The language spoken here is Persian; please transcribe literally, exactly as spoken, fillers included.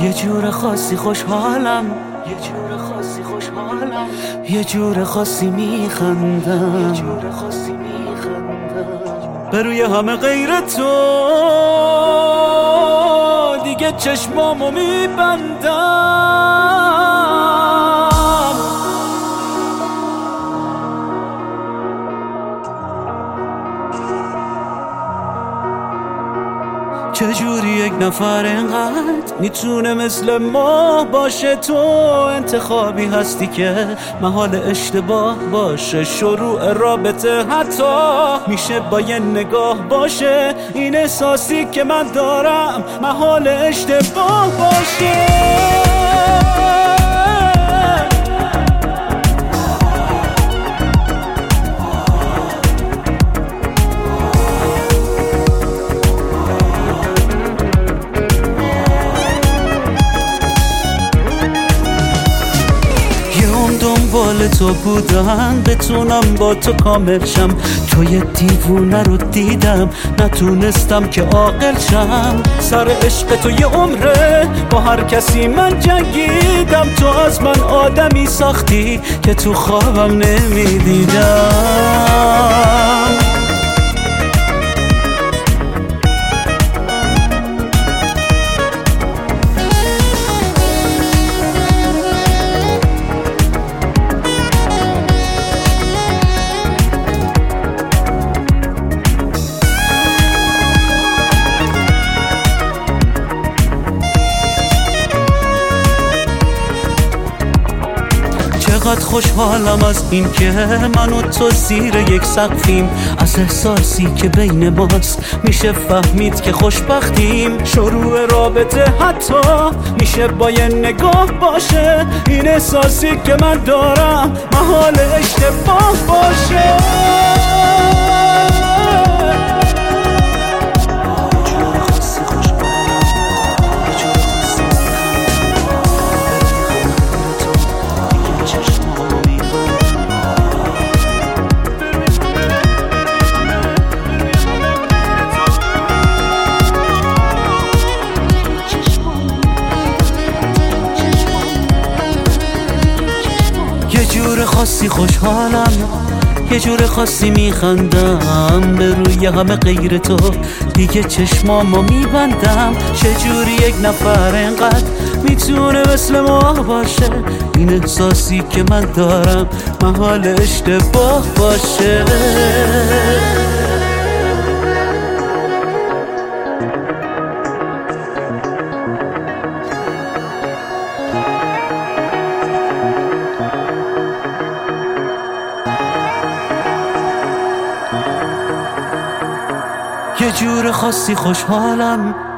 یه جور خاصی خوشحالم، یه جور خاصی خوشحالم، یه جور خاصی میخندم، یه جور خاصی میخندم به روی همه غیر تو دیگه چشمامو میبندم. چجوری یک نفر اینقدر میتونه مثل ما باشه؟ تو انتخابی هستی که محال اشتباه باشه. شروع رابطه حتی میشه با یه نگاه باشه. این احساسی که من دارم محال اشتباه باشه. دنبال تو بودم بتونم با تو کامل شم. تو یه دیوونه رو دیدم نتونستم که عاقل شم. سر عشق تو یه عمره با هر کسی من جنگیدم. تو از من آدمی ساختی که تو خوابم نمیدیدم. چقدر خوشحالم از این که من و تو زیر یک سقفیم. از احساسی که بین ماست میشه فهمید که خوشبختیم. شروع رابطه حتی میشه با یه نگاه باشه. این احساسی که من دارم محال اشتباه باشه. یه جور خاصی خوشحالم، یه جور خاصی میخندم به روی همه غیر تو دیگه چشمامو میبندم. چجوری یک نفر اینقدر میتونه مثل ما باشه؟ این احساسی که من دارم محال اشتباه باشه. یه جور خاصی خوشحالم،